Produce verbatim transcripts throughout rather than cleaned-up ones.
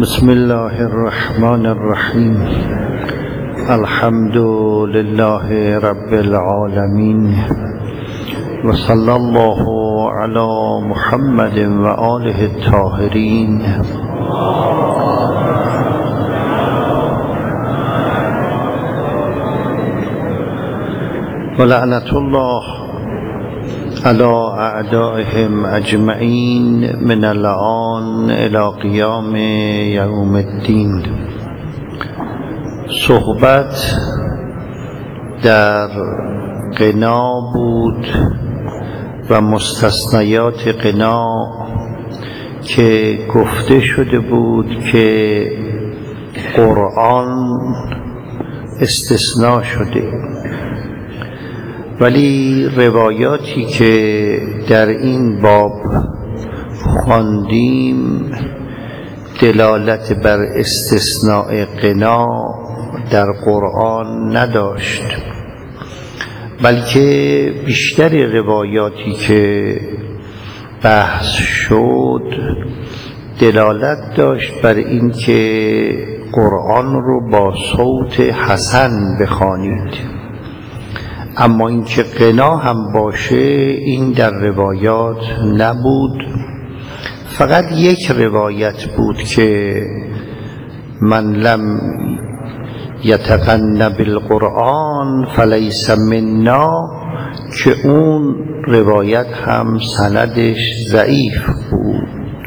بسم الله الرحمن الرحیم. الحمد لله رب العالمین و صلی الله علی محمد و آله الطاهرین. و لعنت الله علی اعدائهم اجمعین من الآن الی قیام یوم الدین. صحبت در غنا بود و مستثنیات غنا که گفته شده بود که قرآن استثناء شده، ولی روایاتی که در این باب خواندیم دلالت بر استثناء غنا در قرآن نداشت، بلکه بیشتر روایاتی که بحث شد دلالت داشت بر این که قرآن رو با صوت حسن بخوانید. اما اینکه غنا هم باشه این در روایات نبود. فقط یک روایت بود که من لم یتغن بالقرآن فلیس منا، که اون روایت هم سندش ضعیف بود.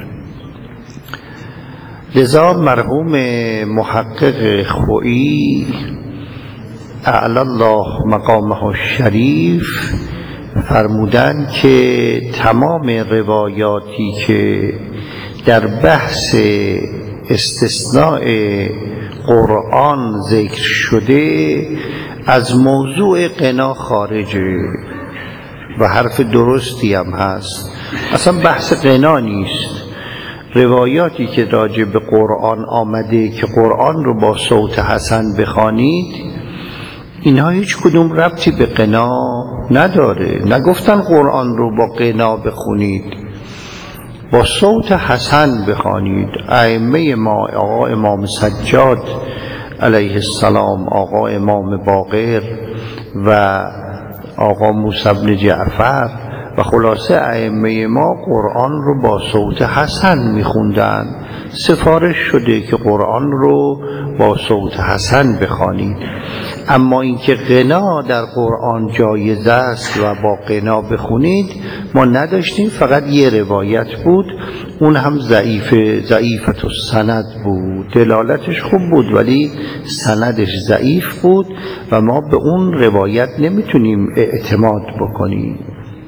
لذا مرحوم محقق خویی اعلی الله مقامه الشریف فرمودند که تمام روایاتی که در بحث استثناء قرآن ذکر شده از موضوع غنا خارجه و حرف درستی هم هست. اصلا بحث غنا نیست. روایاتی که راجع به قرآن آمده که قرآن رو با صوت حسن بخوانید، اینها هیچ کدوم ربطی به غنا نداره. نگفتن قرآن رو با غنا بخونید، با صوت حسن بخوانید. ائمه ما، آقا امام سجاد علیه السلام، آقا امام باقر و آقا موسی بن جعفر و خلاصه ائمه ما قرآن رو با صوت حسن میخوندن. سفارش شده که قرآن رو با صوت حسن بخوانید. اما اینکه غنا در قرآن جایز است و با غنا بخونید ما نداشتیم. فقط یه روایت بود، اون هم ضعیف ضعیفت السند بود. دلالتش خوب بود ولی سندش ضعیف بود و ما به اون روایت نمیتونیم اعتماد بکنیم.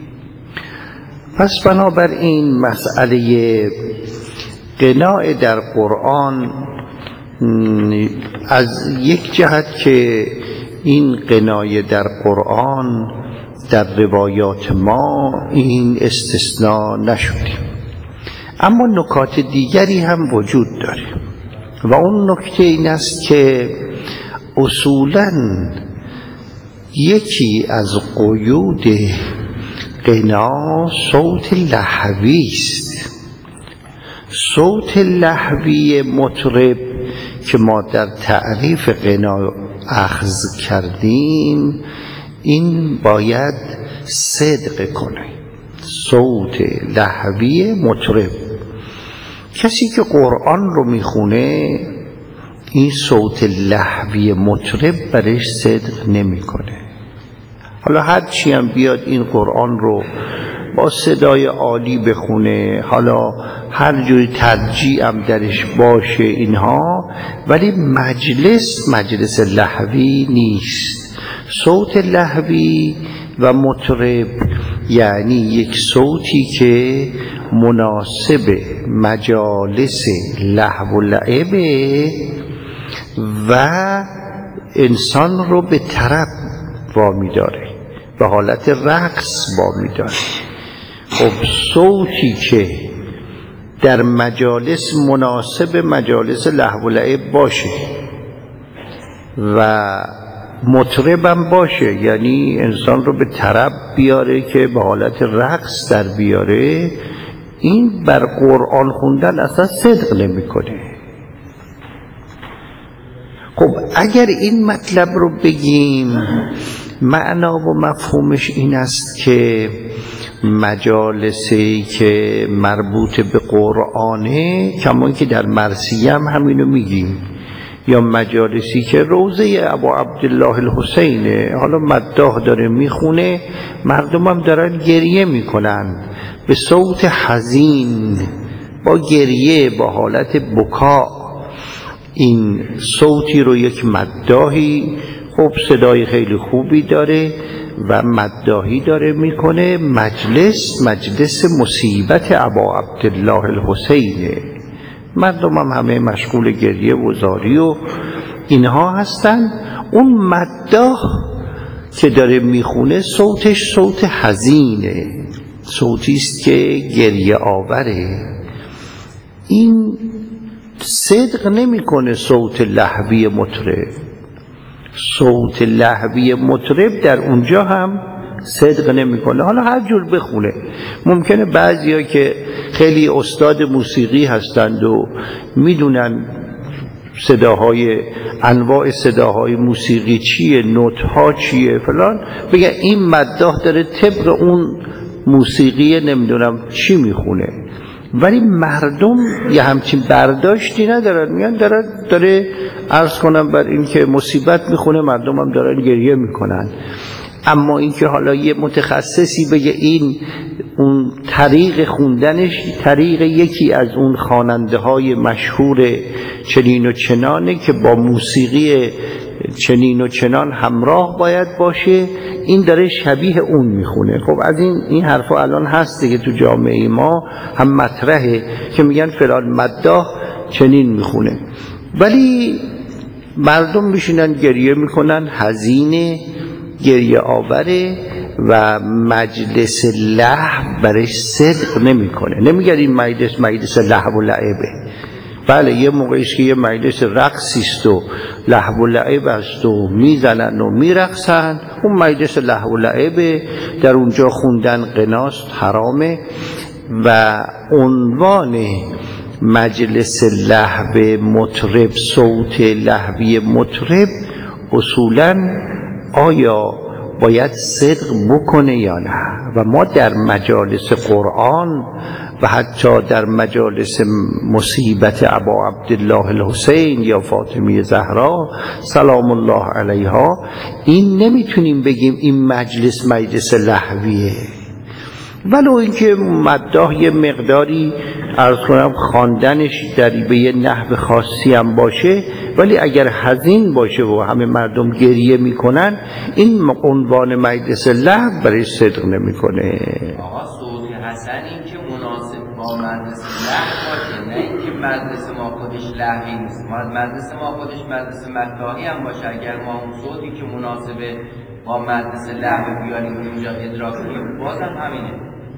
پس بنابراین مسئله غنا در قرآن از یک جهت که این غنای در قرآن در روایات ما این استثناء نشده، اما نکات دیگری هم وجود داره و اون نکته این است که اصولاً یکی از قیود غنا صوت لهوی است. صوت لهوی مطرب که ما در تعریف غنا اخذ کردیم این باید صدق کنه. صوت لهوی مطرب، کسی که قرآن رو میخونه این صوت لهوی مطرب برش صدق نمیکنه. حالا هر چی هم بیاد این قرآن رو با صدای عالی بخونه، حالا هر جوری ترجیع هم درش باشه اینها، ولی مجلس مجلس لهوی نیست. صوت لهوی و مطرب یعنی یک صوتی که مناسب مجالس لهو و لعبه و انسان رو به طرب وامی داره، به حالت رقص وامی داره. خب صوتی که در مجالس مناسب مجالس لهو و لعب باشه و مطربم باشه، یعنی انسان رو به طرب بیاره که به حالت رقص در بیاره، این بر قرآن خوندن اصلا صدق نمیکنه. اگر این مطلب رو بگیم معنا و مفهومش این است که مجالسی که مربوط به قرآنه، کما که در مرثیه هم همینو میگیم، یا مجالسی که روضه ابو عبدالله الحسینه، حالا مداح داره میخونه، مردم هم دارن گریه میکنن به صوت حزین، با گریه، با حالت بکا. این صوتی رو یک مداحی، خب صدای خیلی خوبی داره و مداحی داره میکنه، مجلس مجلس مصیبت ابا عبدالله الحسینه، مردم هم همه مشغول گریه و زاری و اینها هستن. اون مداح که داره میخونه صوتش صوت حزینه، صوتیست که گریه آوره. این صدق نمیکنه صوت لهوی مطرب، صوت لهوی مطرب در اونجا هم صدق نمیکنه. حالا هر جور بخونه، ممکنه بعضیا که خیلی استاد موسیقی هستند و میدونن صداهای، انواع صداهای موسیقی چیه، نوت‌ها چیه فلان، بگن این مداح داره طبق اون موسیقی نمیدونم چی میخونه، ولی مردم یه همچین برداشتی ندارن، میان داره داره عرض کنم بر این که مصیبت میخونه، مردم هم دارن گریه میکنن. اما این که حالا یه متخصصی بگه این اون طریق خوندنش طریق یکی از اون خواننده های مشهور چنین و چنانه که با موسیقی چنین و چنان همراه باید باشه، این داره شبیه اون میخونه. خب از این این حرفا الان هست دیگه تو جامعه ما هم مطرحه که میگن فلان مداح چنین میخونه، ولی مردم میشینن گریه میکنن، حزینه، گریه آوره و مجلس لهو برش صدق نمیکنه. نمیگن این مجلس مجلس لهو و لعبه. بله یه موقعیش که یه مجلس رقصی است و لهو و لعب است و میزنن و میرقصن، اون مجلس لهو و لعبه، در اونجا خوندن قناست، حرامه. و عنوان مجلس لهو مطرب، صوت لهوی مطرب، اصولاً آیا باید صدق بکنه یا نه؟ و ما در مجالس قرآن و حتی در مجالس مصیبت ابا عبدالله الحسین یا فاطمه زهرا سلام الله علیها، این نمیتونیم بگیم این مجلس مجلس لهویه، ولو اینکه مداح یه مقداری عرض کنم خواندنش در به یه نحو خاصی هم باشه، ولی اگر حزین باشه و همه مردم گریه میکنن، این عنوان مجلس لهو برای صدق نمیکنه. آقا صوت حسن این که مناسب با مجلس لهو باشه، نه اینکه مجلس ما خودش لهوی نیست. مجلس ما خودش مجلس مداحی هم باشه، اگر ما اون صوتی که مناسبه با مجلس لهو بیاریم اونجا ادراک کنیم، بازم همینه.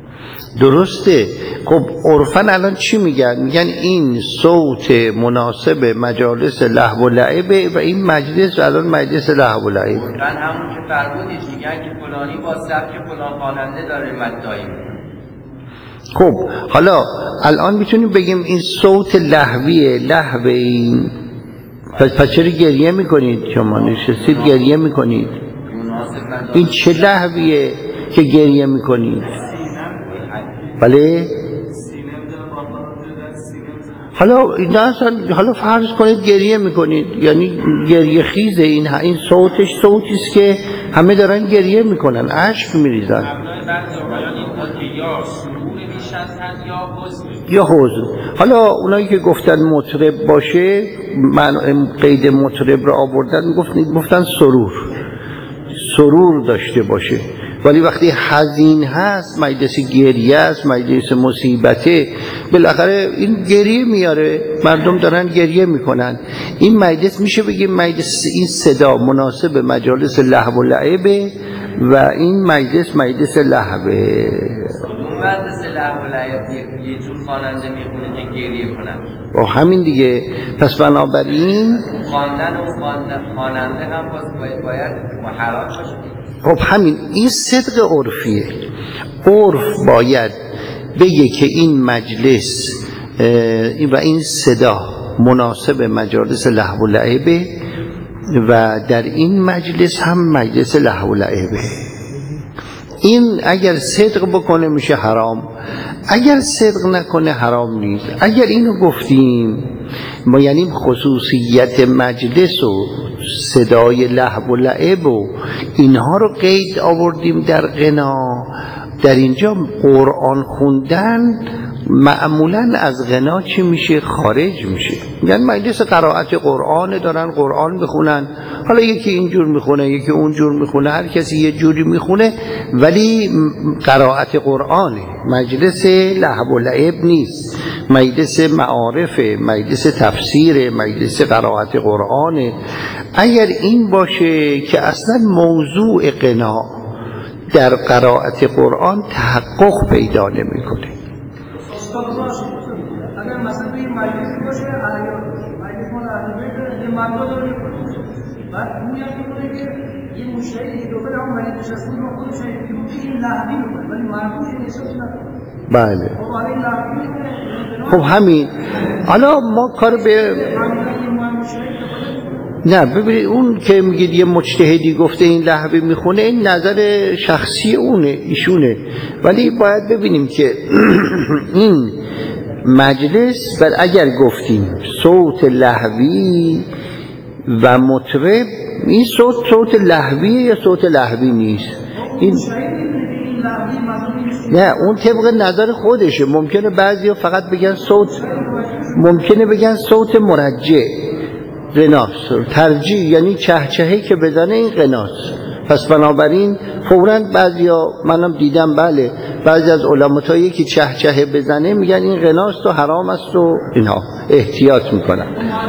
درسته. خب عرفاً الان چی میگن؟ میگن این صوت مناسب مجالس لهو و لعبه و این مجلس الان مجلس لهو و لعبه. عرفاً همون که فرمودید، میگن که فلانی با سبک فلان خواننده داره مداحی. خب حالا الان میتونیم بگیم این صوت لهویه، لهو این، پس پس چرا گریه میکنید؟ شما نشستید گریه میکنید، این چه لهویه که گریه میکنید؟ بله حالا حالا فرض کنید گریه میکنید، یعنی گریه خیزه، این این صوتش صوتیست که همه دارن گریه میکنن، اشک میریزن یا حزن. حالا اونایی که گفتن مطرب باشه، من قید مطرب رو آوردن، گفتن سرور سرور داشته باشه، ولی وقتی حزین هست، مجلس گریه است، مجلس مصیبته، بالاخره این گریه میاره، مردم دارن گریه میکنن. این مجلس میشه بگیم مجلس، این صدا مناسب مجالس لهو و لعبه و این مجلس مجلس لهوه. مجلس لهو و لعب یه جور خواننده میخونه که گریه کنن، و همین دیگه. پس بنابراین خواندن و خواننده هم باید باید محرم باشه. خب همین، این صدق عرفیه. عرف باید بگه که این مجلس و این صدا مناسب مجالس لهو و لعبه و در این مجلس هم مجلس لهو و لعبه. این اگر صدق بکنه میشه حرام، اگر صدق نکنه حرام نیست. اگر اینو گفتیم ما یعنی خصوصیت مجلس و صدای لهو و لعب و اینها رو قید آوردیم در غنا. در اینجا قرآن خوندن معمولا از غنا چی میشه؟ خارج میشه. یعنی مجلس قرائت قرآن دارن قرآن بخونن، حالا یکی اینجور میخونه یکی اونجور میخونه، هر کسی یه جوری میخونه، ولی قرائت قرآنه، مجلس لهو و لعب نیست، مجلس معارف، مجلس تفسیر، مجلس قرائت قرآنه. اگر این باشه که اصلا موضوع غنا در قرائت قرآن تحقق پیدا نمیکنه. اگر مثلا توی مجلس باشه مجلس مال اهل بیت یه مبنا داره بعد اون یکی میگه که یه مشتری دو برای اون مجلس نشسته رو خودش میگه این لهوی میکنه ولی مربوط نیست. بله خب همین. حالا ما کار به نه ببینید اون که میگید یه مجتهدی گفته این لهوی میخونه، این نظر شخصی اونه ایشونه، ولی باید ببینیم که این مجلس بر اگر گفتیم صوت لهوی و مطرب، این صوت صوت لهویه یا صوت لهوی نیست؟ این نه اون طبق نظر خودشه. ممکنه بعضیا فقط بگن صوت، ممکنه بگن صوت مرجع غناس، ترجیع یعنی چهچهی که بزنه این غناس. پس بنابراین فوراً بعضیا منم دیدم بله بعضی از علماء که چهچه بزنه میگن این غناس تو حرام است و اینها احتیاط میکنن.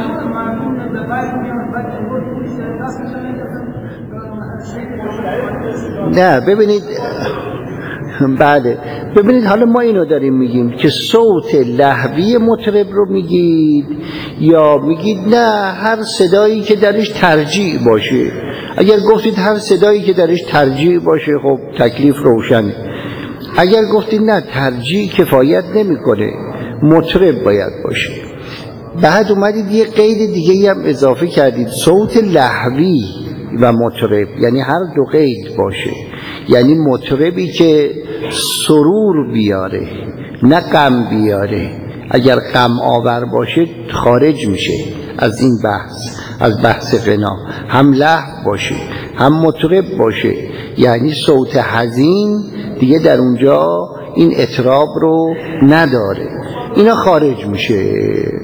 نه ببینید بله ببینید حالا ما اینو داریم میگیم که صوت لهوی مطرب رو میگید یا میگید نه هر صدایی که درش ترجیع باشه. اگر گفتید هر صدایی که درش ترجیع باشه خب تکلیف روشنه. اگر گفتید نه ترجیع کفایت نمیکنه مطرب باید باشه، بعد اومدید یه قید دیگه هم اضافه کردید صوت لهوی و مطرب، یعنی هر دو قید باشه، یعنی مطربی که سرور بیاره نه غم بیاره. اگر غم آور باشه خارج میشه از این بحث، از بحث غنا. هم لهو باشه هم مطرب باشه، یعنی صوت حزین دیگه در اونجا این اطراب رو نداره، اینا خارج میشه.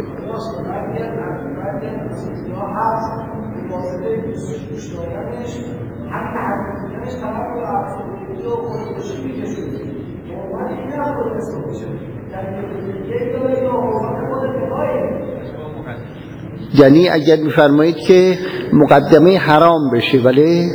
یعنی اگر میفرمایید که مقدمه حرام بشه ولی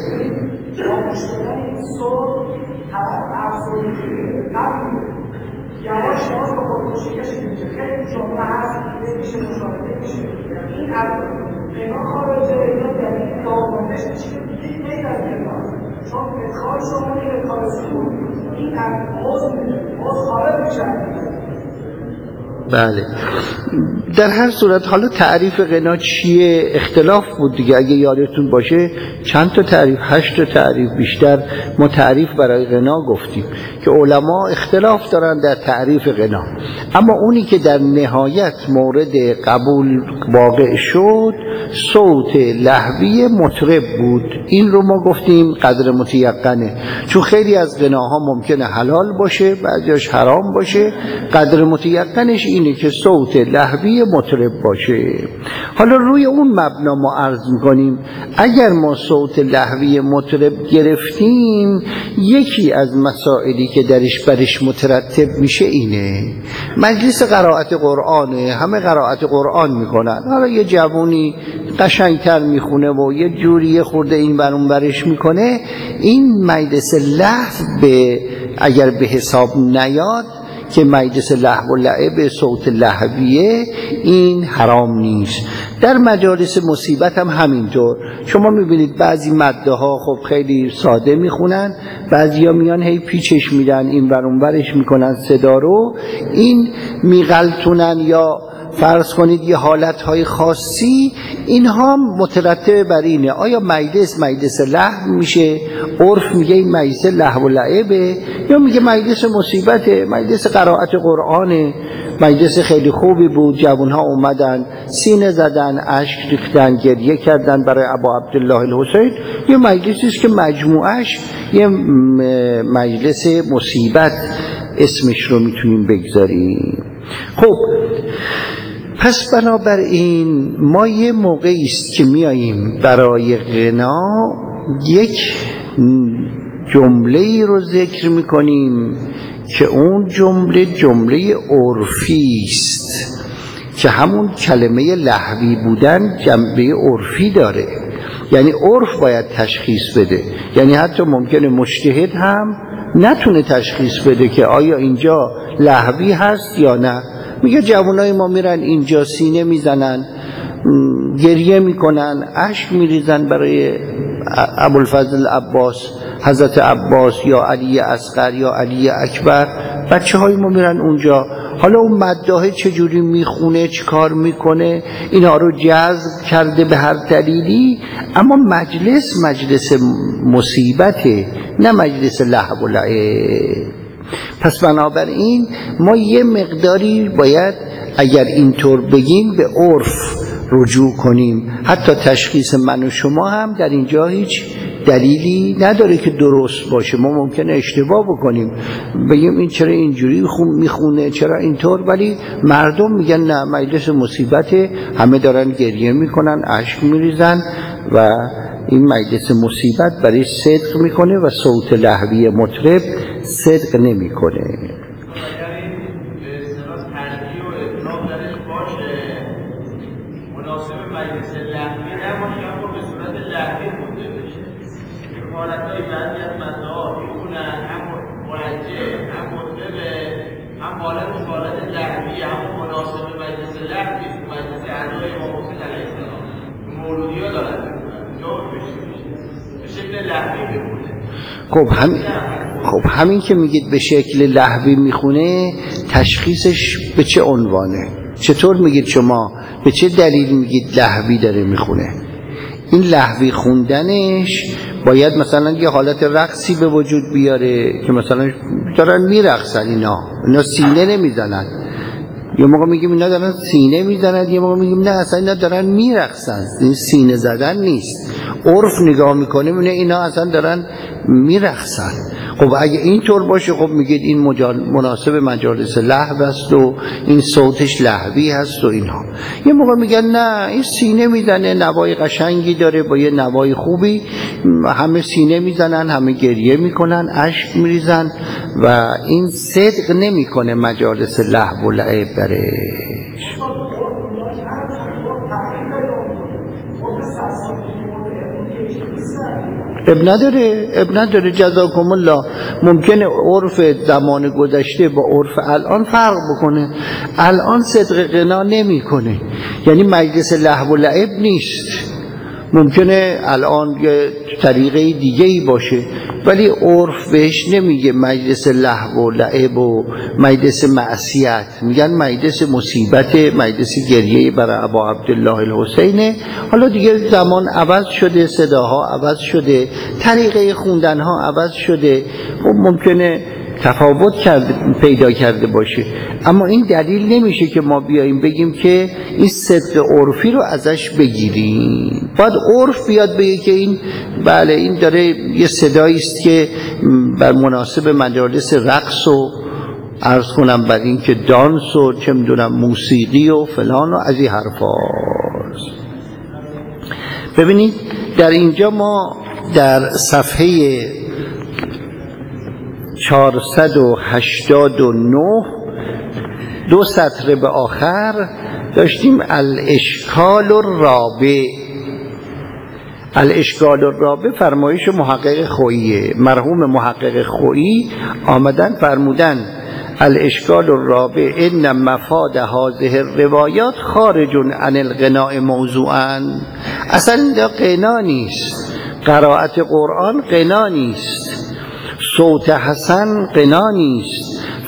بله در هر صورت حالا تعریف غنا چیه اختلاف بود دیگه. اگه یادتون باشه چند تا تعریف، هشت تا تعریف بیشتر ما تعریف برای غنا گفتیم که علما اختلاف دارن در تعریف غنا، اما اونی که در نهایت مورد قبول واقع شد صوت لهوی مطرب بود. این رو ما گفتیم قدر متیقنه، چون خیلی از غناها ممکنه حلال باشه بعضیش حرام باشه، قدر متیقنش اینه که صوت لهوی مطرب باشه. حالا روی اون مبنا ما عرض میکنیم اگر ما صوت لهوی مطرب گرفتیم، یکی از مسائلی که درش برش مترتب میشه اینه مجلس قرائت قرآنه، همه قرائت قرآن میکنن، حالا یه جوونی قشنگتر میخونه و یه جوری خورده این برون برش میکنه، این مجلس لهو به اگر به حساب نیاد که مجلس لهو و لعب صوت لهویه این حرام نیست. در مجالس مصیبت هم همینطور. شما میبینید بعضی مده ها خب خیلی ساده میخونن، بعضی ها میان هی پیچش میدن این ور اون ورش میکنن صدا رو، این میغلطونن یا فرض کنید یه حالتهای خاصی، اینها مترتب بر اینه آیا مجلس مجلس لهو میشه، عرف میگه این مجلس لهو و لعبه، یا میگه مجلس مصیبته، مجلس قرائت قرآنه، مجلس خیلی خوبی بود، جوانها اومدن سینه زدن، اشک ریختن، گریه کردن برای ابا عبدالله الحسین. یه مجلسی است که مجموعش یه مجلس مصیبت اسمش رو میتونیم بگذاریم. خب پس بنابراین ما یه موقعی است که میاییم برای غنا یک جمله‌ای رو ذکر میکنیم که اون جمله جمله عرفی است که همون کلمه لهوی بودن جنبه عرفی داره، یعنی عرف باید تشخیص بده. یعنی حتی ممکنه مجتهد هم نتونه تشخیص بده که آیا اینجا لهوی هست یا نه. میگه جوانای ما میرن اینجا سینه میزنن، گریه میکنن، اشک میریزن برای ابوالفضل عباس، حضرت عباس یا علی اصغر یا علی اکبر. بچه های ما میرن اونجا، حالا اون مداحه چجوری میخونه، چی کار میکنه، اینها رو جذب کرده به هر دلیلی، اما مجلس مجلس مصیبته، نه مجلس لهو و لعب. پس بنابراین ما یه مقداری باید اگر اینطور بگیم به عرف رجوع کنیم. حتی تشخیص من و شما هم در اینجا هیچ دلیلی نداره که درست باشه. ما ممکنه اشتباه بکنیم، بگیم این چرا اینجوری میخونه، چرا اینطور، ولی مردم میگن نه مجلس مصیبته، همه دارن گریه میکنن، اشک میریزن و این مجلس مصیبت برای صدق میکنه و صوت لهوی مطرب صدق نمیکنه. خب هم خب همین که میگید به شکل لهوی میخونه، تشخیصش به چه عنوانه؟ چطور میگید شما؟ به چه دلیل میگید لهوی داره میخونه؟ این لهوی خوندنش باید مثلا یه حالت رقصی به وجود بیاره که مثلا دارن میرقصن، اینا اینا سینه نمیزنن. یه موقع میگیم اینا دارن سینه میزنن، یه موقع میگیم نه اصلا اینا دارن میرقصن. این سینه زدن نیست. عرف نگاه میکنه میبینه اینا اصلا دارن میرقصن. خب اگه اینطور باشه خب میگید این مناسب مجالس لهو است و این صوتش لهوی هست و اینها. یه موقع میگن نه این سینه میزنه، نوای قشنگی داره با یه نوای خوبی، همه سینه میزنن، همه گریه میکنن، اشک میریزن و این صدق نمیکنه مجالس لهو و لعب درش. اب نداره اب نداره جزاکم الله. ممکنه عرف زمان گذشته با عرف الان فرق بکنه. الان صدق غنا نمیکنه، یعنی مجلس لهو و لعب نیست. ممکنه الان یه طریقه دیگه ای باشه، ولی عرف بهش نمیگه مجلس لهو و لعب و مجلس معصیت، میگن مجلس مصیبت، مجلس گریه برای ابا عبدالله الحسین. حالا دیگه زمان عوض شده، صداها عوض شده، طریقه خوندنها عوض شده، خب ممکنه تفاوت کرده پیدا کرده باشه، اما این دلیل نمیشه که ما بیاییم بگیم که این صدق عرفی رو ازش بگیریم. باید عرف بیاد بگه که این بله این داره یه صدایی است که بر مناسب مجالس رقص و عرض کنم بر این که دانس و چه میدونم موسیقی و فلان و از این حرفا. ببینید در اینجا ما در صفحه چهارصد و هشتاد و نه دو سطر به آخر داشتیم الاشکال الرابع. الاشکال الرابع فرمایش محقق خوییه. مرحوم محقق خویی آمدن فرمودن الاشکال الرابع ان مفاد هذه الروایات خارج عن الغناء موضوعا. اصلا این غنا نیست، قرائت قرآن غنا نیست، صوت حسن غنا نیست،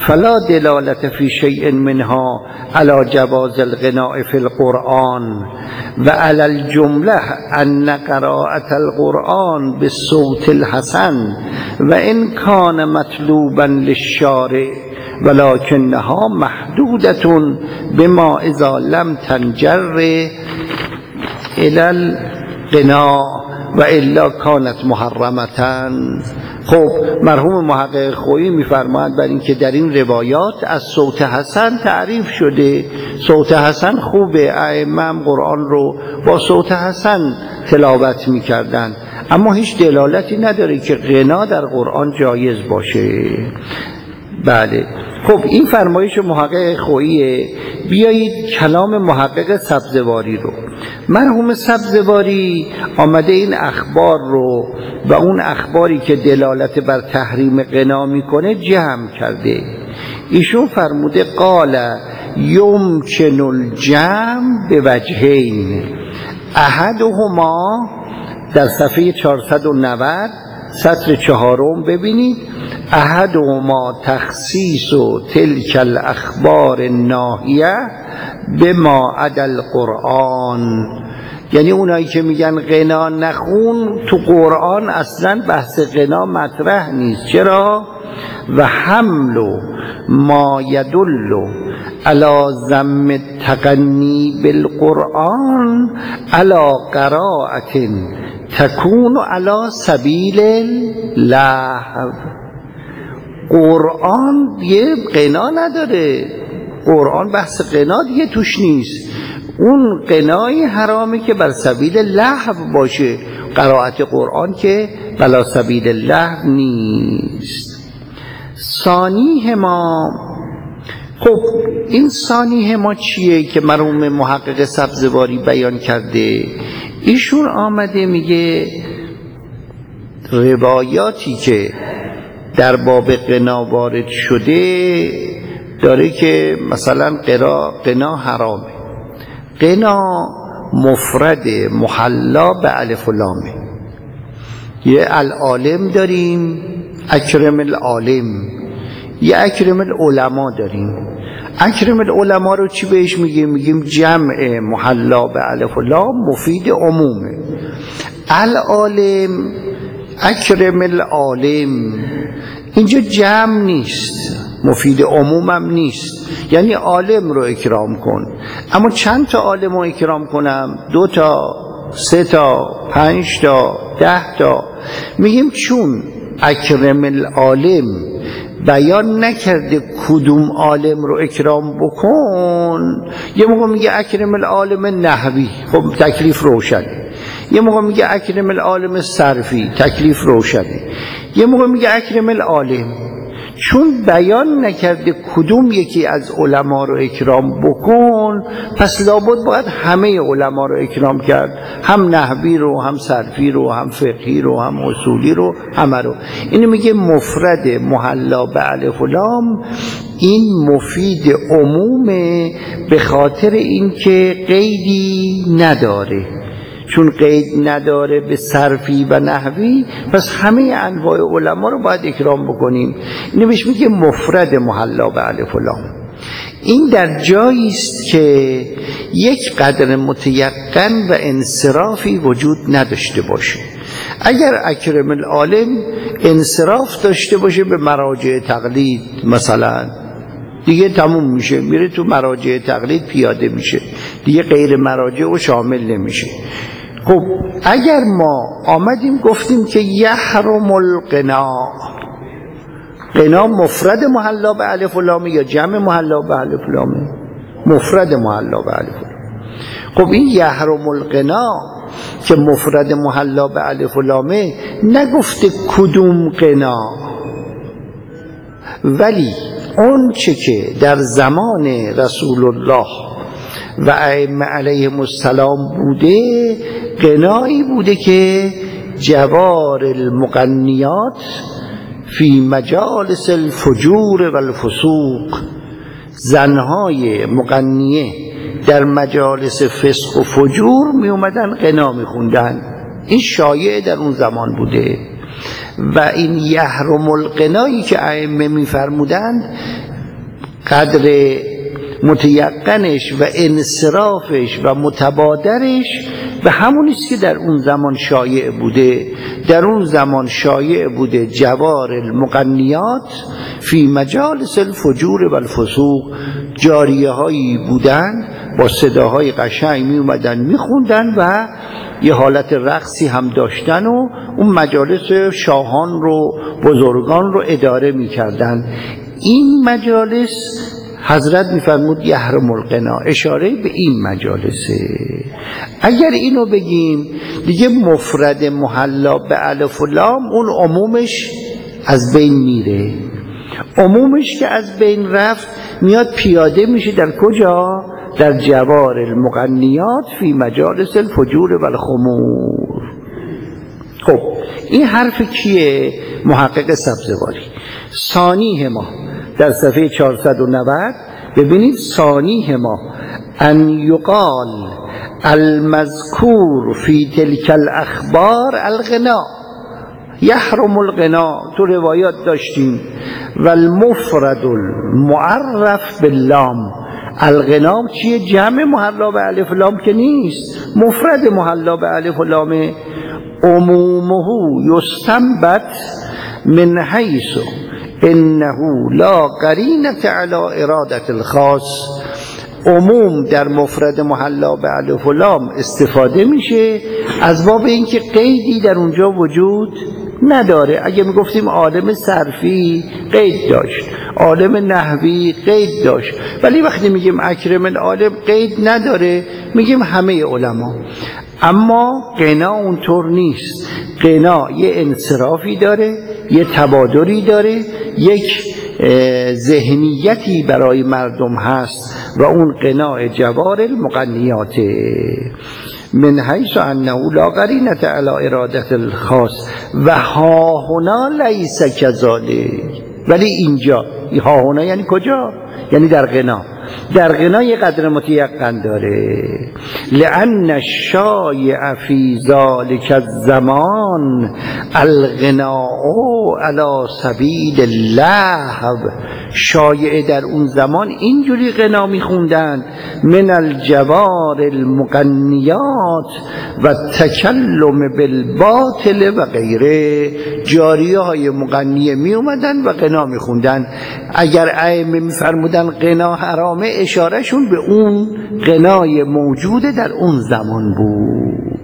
فلا دلالت فی شیء منها علی جواز الغناء فی القرآن و علی الجمله ان قراءة القرآن بالصوت الحسن و ان کان مطلوبا للشارع ولكنها محدودة بما اذا لم تنجر الى الغناء و الا کانت محرمتن. خب مرحوم محقق خویی میفرماید بر این که در این روایات از صوت حسن تعریف شده. صوت حسن خوبه، ائمه هم قرآن رو با صوت حسن تلاوت میکردن، اما هیچ دلالتی نداره که غنا در قرآن جایز باشه. بله خب این فرمایش محقق خوییه. بیایید کلام محقق سبزواری رو. مرحوم سبزواری آمده این اخبار رو و اون اخباری که دلالت بر تحریم غنا میکنه جمع کرده. ایشون فرموده قال یمکن الجمع به وجهین احدهما، در صفحه چهارصد و نود سطر چهارم ببینید، احدهما تخصیص و تلک الاخبار الناهیه بما عدا القرآن، یعنی اونایی که میگن غنا نخون، تو قرآن اصلا بحث غنا مطرح نیست. چرا؟ و حمل ما یدل علی ذم التغنی بالقرآن علی قراءة تکون علی سبیل اللهو. قرآن یه غنا نداره، قرآن بحث غنا دیگه توش نیست. اون غنای حرامی که بر سبیل لهو باشه، قرائت قرآن که بلا سبیل لهو نیست. ثانیه ما، خب این ثانیه ما چیه که مرحوم محقق سبزواری بیان کرده؟ ایشون آمده میگه روایاتی که در باب غنا وارد شده داره که مثلا غنا حرامه، غنا مفرد محلا به الف و لامه. یه العالم داریم، اکرم العالم، یه اکرم العلماء داریم. اکرم العلماء رو چی بهش میگیم؟ میگیم جمع محلا به الف و لام مفید عمومه. العالم، اکرم العالم، اینجا جمع نیست، مفید عمومم نیست، یعنی عالم رو اکرام کن. اما چند تا عالم رو اکرام کنم؟ دو تا، سه تا، پنج تا، ده تا. میگیم چون اکرم العالم بیان نکرده کدوم عالم رو اکرام بکن، یه موقع میگه اکرم العالم نحوی، خب تکلیف روشنه. یه موقع میگه اکرم العالم صرفی، تکلیف روشنه. یه موقع میگه اکرم العالم. چون بیان نکرده کدوم یکی از علما رو اکرام بکن، پس لابد باید همه علما رو اکرام کرد، هم نحوی رو، هم صرفی رو، هم فقهی رو، هم اصولی رو، همه رو. اینو میگه مفرد محلا به الف و لام. این مفید عمومه به خاطر اینکه قیدی نداره. چون قید نداره به صرفی و نحوی، پس همه انواع علما رو باید اکرام بکنیم. اینو بهش میگه مفرد محلا به الف و لام. این در جایی است که یک قدر متیقن و انصرافی وجود نداشته باشه. اگر اکرم العالم انصراف داشته باشه به مراجع تقلید مثلا، دیگه تموم میشه، میره تو مراجع تقلید پیاده میشه، دیگه غیر مراجع و شامل نمیشه. خب اگر ما آمدیم گفتیم که یحرم الغنا، غنا مفرد محلا به الف و لام یا جمع محلا به الف و لام؟ مفرد محلا به الف و لام. خب این یحرم الغنا که مفرد محلا به الف و لامه، نگفته کدوم غنا، ولی اون چه که در زمان رسول الله و ائمه علیهم السلام بوده، غنایی بوده که جوار المغنیات فی مجالس الفجور و الفسوق، زنهای مغنیه در مجالس فسق و فجور می اومدن غنا می خوندن. این شایع در اون زمان بوده. و این یحرم الغنایی که ائمه می فرمودند قدر متیقنش و انصرافش و متبادرش به همونیست که در اون زمان شایع بوده. در اون زمان شایع بوده جوار المغنیات فی مجالس الفجور و الفسوق، جاریه هایی بودن با صداهای قشنگ می اومدن می خوندن و یه حالت رقصی هم داشتن و اون مجالس شاهان رو بزرگان رو اداره می کردن. این مجالس حضرت میفرمود یحرم الغنا، اشاره به این مجالسه. اگر اینو بگیم دیگه مفرد محلا به الف و لام اون عمومش از بین میره. عمومش که از بین رفت میاد پیاده میشه در کجا؟ در جوار المغنیات فی مجالس الفجور و الخمور. خب این حرف کیه؟ محقق سبزواری. ثانیه ما در صفحه چهارصد و نود ببینید ثانیه ما ان یقال المذکور فی تلک الاخبار الغنا، یحرم الغنا تو روایات داشتیم و المفرد المعرف باللام. الغنا چیه؟ جمع محلا به الف و لام که نیست، مفرد محلا به الف و لام. عمومه یستنبط من حیث انه لا قرینة علی ارادة الخاص. عموم در مفرد محلا به الف و لام استفاده میشه از باب اینکه قیدی در اونجا وجود نداره. اگه میگفتیم عالم صرفی قید داشت، عالم نحوی قید داشت، ولی وقتی میگیم اکرم العالم قید نداره، میگیم همه علما. اما غنا اونطور نیست. غنا یه انصرافی داره، یه تبادری داره، یک ذهنیتی برای مردم هست و اون غنا جوار المغنیات. من حیث انه لا قرینة علی ارادة الخاص و ها هنا لیس کذالک. ولی اینجا ها هنا یعنی کجا؟ یعنی در غنا. در غنا یه قدر متیقن داره. لأن الشایع فی ذلک الزمان الغناء علی سبیل اللهو. شایع در اون زمان اینجوری غنا میخوندن، من الجوار المغنیات و تکلم بالباطل و غیره. جاریه های مغنیه می اومدن و غنا میخوندن. اگر ائمه میفرمودن غنا حرامه، اشارهشون به اون غنای موجود در اون زمان بود.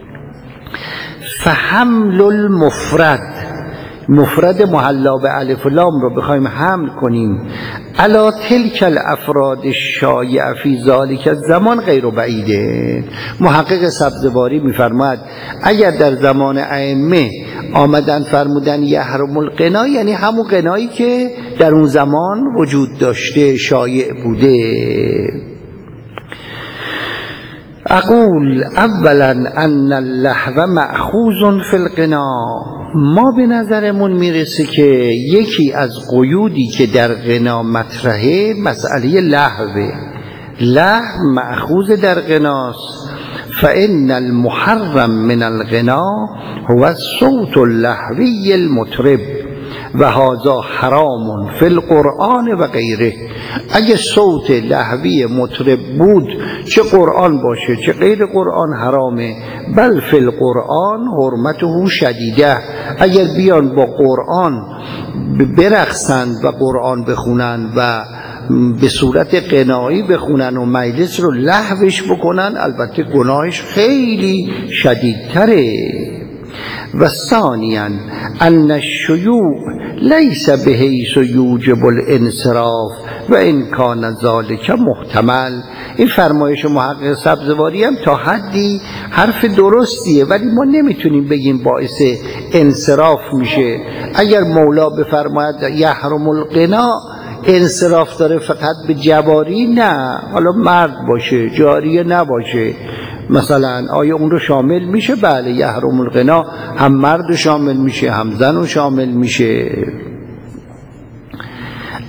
فحمل المفرد، مفرد محلا به الف و لام رو بخوایم حمل کنیم علی تلک الافراد الشایع فی ذلک الزمان غیر بعیده. محقق سبزواری میفرماد اگر در زمان ائمه آمدن فرمودن یحرم الغنا، یعنی همون غنایی که در اون زمان وجود داشته، شایع بوده. اقول اولا ان اللهو مأخوذ فی الغنا. ما به نظرمون میرسه که یکی از قیودی که در غنا مطرحه مسئله لهوه. لهو مأخوذ در غناست. فإن المحرم من الغنا هو الصوت اللهوی المطرب و هذا حرام فی القرآن و غیره. اگه صوت لهوی مطرب بود، چه قرآن باشه چه غیر قرآن حرامه. بل فی القرآن حرمته شدیده. اگر بیان با قرآن برقصند و قرآن بخونن و به صورت غنایی بخونن و مجلس رو لهوش بکنن، البته گناهش خیلی شدیدتره. و ثانیاً ان الشیوع لیس بحیث یوجب الانصراف و ان کان ذلک محتمل. این فرمایش محقق سبزواری هم تا حدی حرف درستیه، ولی ما نمیتونیم بگیم باعث انصراف میشه. اگر مولا بفرماید یحرم الغنا، انصراف داره فقط به جواری؟ نه، حالا مرد باشه جاریه نباشه مثلا، آیا اون رو شامل میشه؟ بله، یحرم الغنا هم مرد شامل میشه هم زن شامل میشه.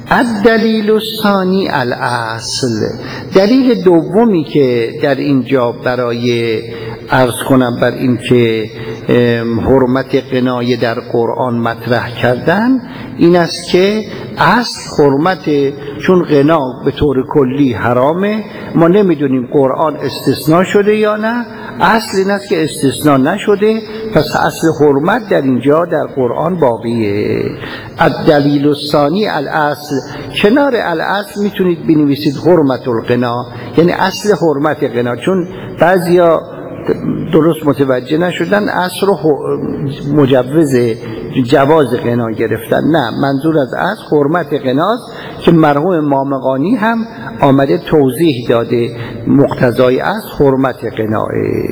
الدلیل الثانی الاصل، دلیل دومی که در اینجا برای عرض کنم بر این که حرمت غنای در قرآن مطرح کردن این است که اصل حرمت، چون غنا به طور کلی حرامه، ما نمیدونیم قرآن استثناء شده یا نه، اصل این است که استثناء نشده، پس اصل حرمت در اینجا در قرآن باقیه. الدلیل الثانی الاصل، کنار الاصل میتونید بنویسید حرمت الغنا، یعنی اصل حرمت غنا، چون بعضیا درست متوجه نشدن اصل رو مجوز جواز غنا گرفتن. نه، منظور از اصل حرمت غناست که مرحوم مامقانی هم آمده توضیح داده مقتضای اصل حرمت غناه.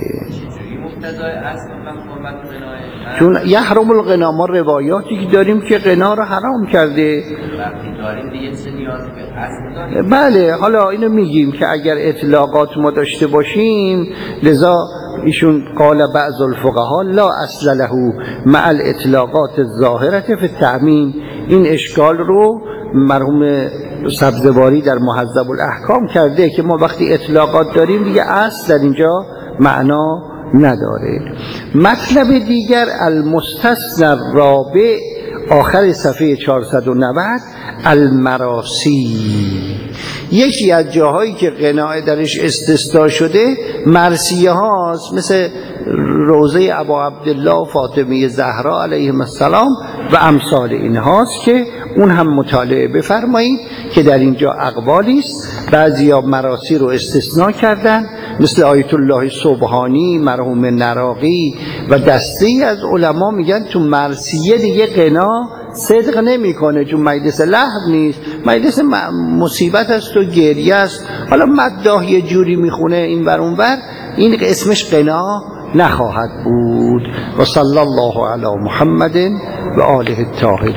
مقتضای اصل حرمت غناه چون یحرم الغنا، ما روایاتی که داریم که غنا رو حرام کرده. وقتی داریم دیگه چه نیازی به اصل داریم؟ بله، حالا اینو میگیم که اگر اطلاقات ما داشته باشیم، لذا ایشون قال بعض الفقهاء لا اصل له مع الاطلاقات الظاهره فی التعمیم، این اشکال رو مرحوم سبزواری در مهذب الاحکام کرده که ما وقتی اطلاقات داریم دیگه اصل در اینجا معنا نداره. مطلب دیگر المستثنی الرابع، آخر صفحه چهارصد و نود، المراسی، یکی از جاهایی که غنا درش استثناء شده مرثیه هاست، مثل روضه ابا عبدالله و فاطمه زهرا علیهم السلام و امثال اینهاست که اون هم مطالعه بفرمایید که در اینجا اقوالی است. بعضیا مراسی رو استثناء کردن مثل آیت الله سبحانی، مرحوم نراقی و دسته از علما میگن تو مرثیه دیگه غنا صدق نمیکنه، چون مجلس لهو نیست، مجلس مصیبت است و گریه است. حالا مداح یه جوری میخونه این ور اون ور، این اسمش غنا نخواهد بود. و صلی الله علی محمد و آله الطاهرین.